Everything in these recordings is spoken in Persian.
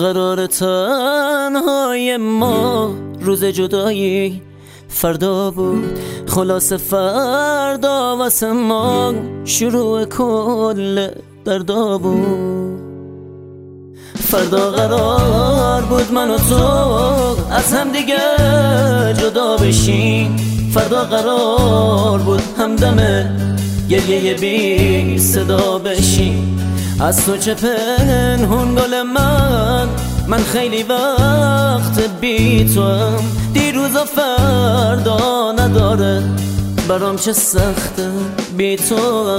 قرار تنهای ما روز جدایی فردا بود، خلاص فردا واسه ما شروع کل دردا بود. فردا قرار بود من و تو از هم دیگه جدا بشیم، فردا قرار بود همدم گریه بی صدا بشیم. از تو چه پنهون گل من خیلی وقت بی تو هم، دیروز و فردا نداره برام چه سخته بی تو هم.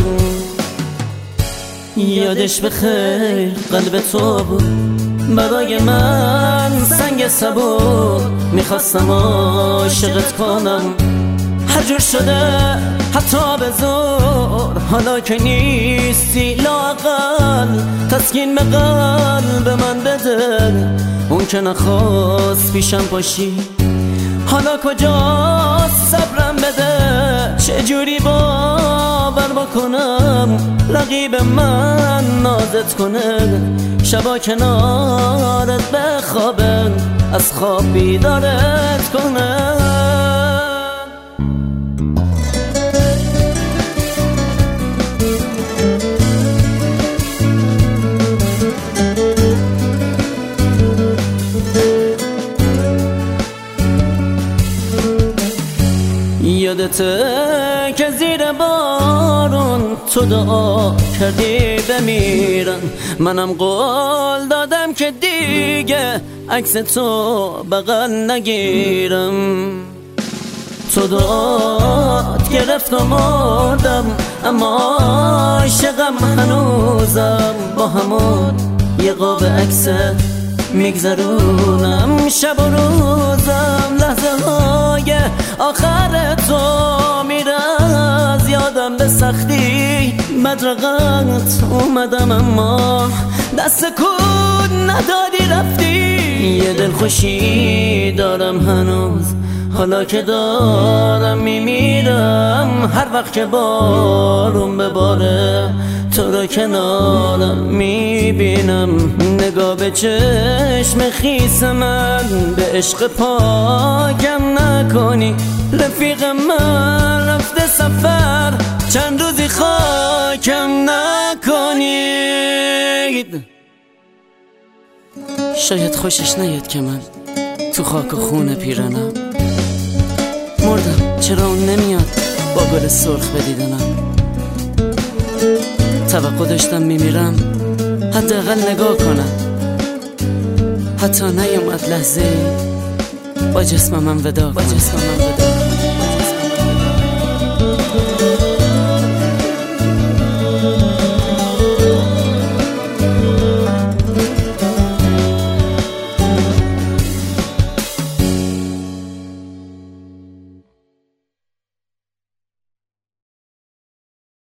یادش بخیر قلب تو بود برای من سنگ سبو، میخواستم عاشقت کنم هر جور شده حتی به زور. حالا که نیستی لااقل تسکین به قلب من بده، اون که نخواست پیشم باشی حالا کجاست صبرم بده. چجوری باور بکنم رقیب من نازت کنه، شبا کنارت بخوابه از خواب بیدارت کنه. یادته که زیر بارون تو دعا کردی بمیرم، منم قول دادم که دیگه عکس تو بغل نگیرم. تو دعات گرفت و مردم اما عاشقم هنوزم، با همون یه قاب عکست میگذرونم شب و روزم. لحظه های آخر تو میره از یادم به سختی، مدرقت اومدم اما دست کن ندادی رفتی. یه دل خوشی دارم هنوز حالا که دارم میمیرم، هر وقت که بارون بباره تو رو کنارم میبینم. نگاه به چشم خیس من به عشق پاکم نکنی، رفیق من رفته سفر چند روزی خاکم نکنید. شاید خوشش نیاد که من تو خاک و خون پیرانم مردم، چرا اون نمیاد با گل سرخ به دیدنم. توقع داشتم میمیرم حداقل نگاه کنم، حتی نیومد لحظه با جسمم ودا کنم.